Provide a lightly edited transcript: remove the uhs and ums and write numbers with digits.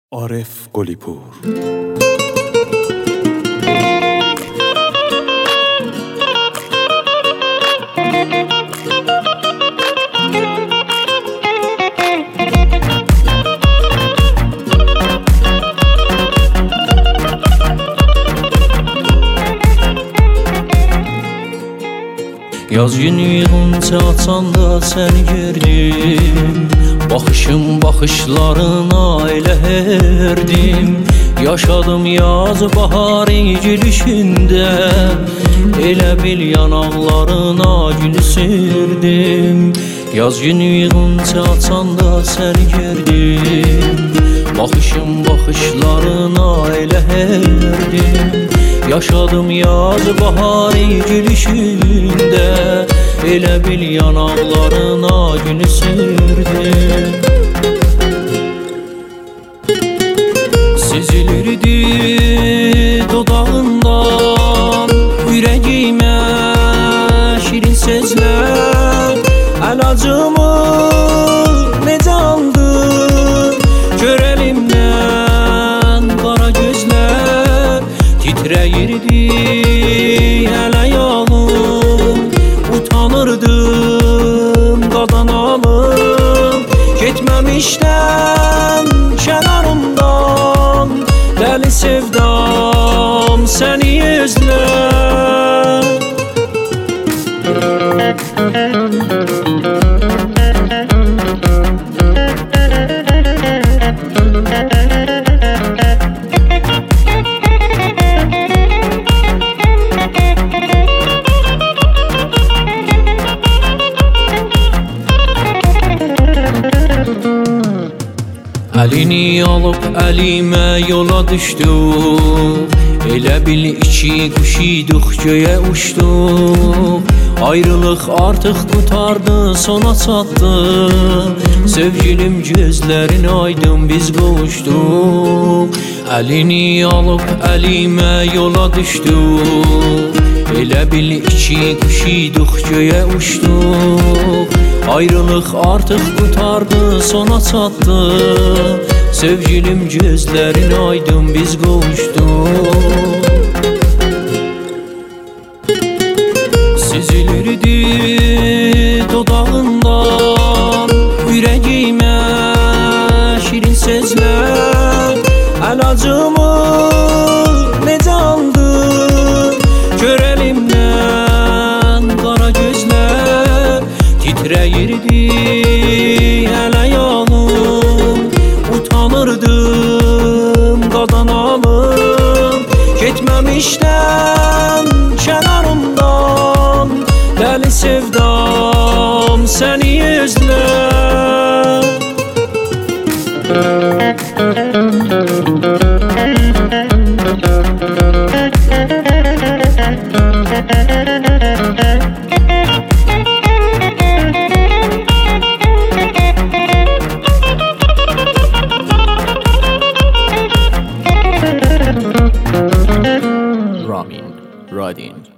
عارف گلی پور. Yaz günü yığınca açanda səni gördüm, baxışım baxışlarına elə herdim. Yaşadım yaz baharı gülüşündə, elə bil yanaqlarına gül sürdüm. Yaz günü yığınca açanda səni gördüm, baxışım baxışlarına elə herdim. Yaşadım yaz baharı gülüşündə, elə bil yanaqlarına gül sürdüm. Sezilirdi dodağından ürəyimə şirin sözlər, əlacımı necə aldın görelimdən qara gözlər. Titrəyirdi hələ yağım, utanırdım qadan alım. Getməmişdən kənarımdan dəli sevdam səni özlər. Əlini alıb əlimə yola düşdük, elə bil iki quş idik göyə uçduq. Ayrılıq artıq qutardı, sona çatdı, sevgilim gözlərin aydın biz qovuşduq. Əlini alıb əlimə yola düşdük, elə bil iki quş idik göyə uçduq. Ayrılıq artıq qutardı, sona çatdı, sevgilim gözlərin aydın biz qovuşduq. Sezilirdi dodağından ürəyimə şirin sözlər, əlacımı necə aldın görelimdən qara gözlər. Titrəyirdi hələ yağım, utanırdım qadan alım. Getməmişdən kənarımdan dəli sevdam səni özlər. Ramin Radin